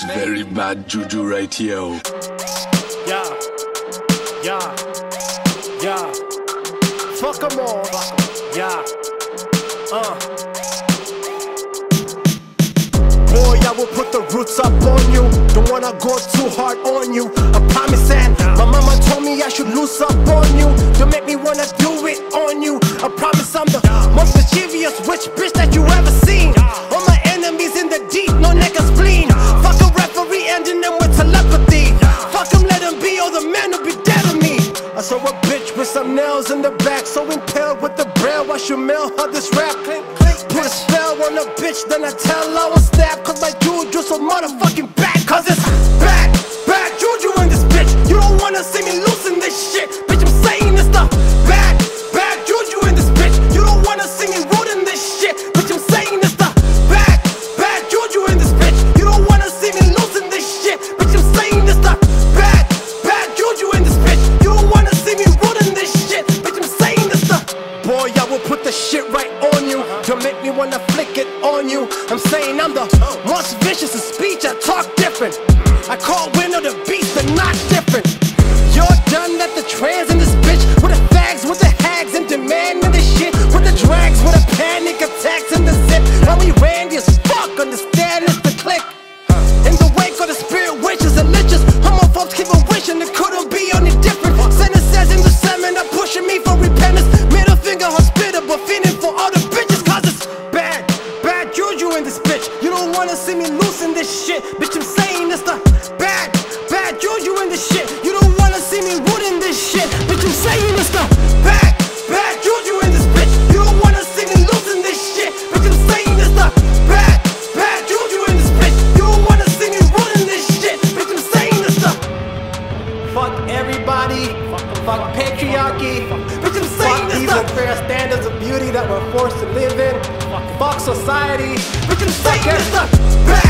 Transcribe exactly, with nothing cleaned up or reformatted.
It's very bad juju right here. Yeah, yeah, yeah. Fuck 'em all. Yeah, uh. Boy, I will put the roots up on you. Don't wanna go too hard on you. I promise, and my mama told me I should loose up on you. Don't make me wanna do it on you. I promise I'm the most mischievous witch bitch that you ever seen. All my enemies in the deep, no neck or spleen. Fuck a referee, ending them with telepathy. Fuck 'em, let them be, all the men will be dead to me. I saw a bitch with some nails in the back, so impaled with the braille. I should mail her this rap. Put a spell on a bitch, then I tell her I was stabbed. Cause my juju so motherfucking bad. Cause it's bad, bad juju in this bitch. You don't wanna see me losing this shit. Bitch, I'm saying this stuff. Bad, bad juju in this bitch. You don't wanna see me rooting this shit. Bitch, I'm saying this stuff. Bad, bad juju in this bitch. You don't wanna see me losing this shit. Bitch, I'm saying this stuff. Bad, bad juju in this bitch. You don't wanna see me rooting this shit. Bitch, I'm saying this stuff. Boy, I will put the shit right on you. Don't make me wanna flick it on you. I'm saying I'm the most vicious in speech. I talk different. I call winner the beast and not different. You're done at the trans in this bitch. With the fags, with the hags, and demanding the shit. With the drags, with the panic attacks and the zip. Now we randy as fuck, understand it's the click. In the wake of the spirit witches and liches, homophobes keep on wishing it couldn't be any different. Sentence says in the seminar pushing me for repentance. Middle finger hospitable, feeling for all the bitches. Cause it's bad, bad juju in this bitch. You don't wanna see me losing this shit. Bitch, I'm saying this the bad, bad juju in this shit. You don't wanna see me rooting this shit. Bitch, I'm saying this the bad, bad juju in this bitch. You don't wanna see me losing this shit. Bitch, I'm saying this the bad, bad juju in this bitch. You don't wanna see me rooting this shit. Bitch, I'm saying this the fuck everybody, fuck patriarchy. Bitch, I'm saying this the fair standards of beauty that we're forced to live in. Fuck society. Bitch, I'm saying this the bad.